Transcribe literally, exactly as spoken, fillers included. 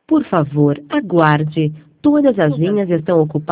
Por favor, aguarde. Todas as linhas estão ocupadas.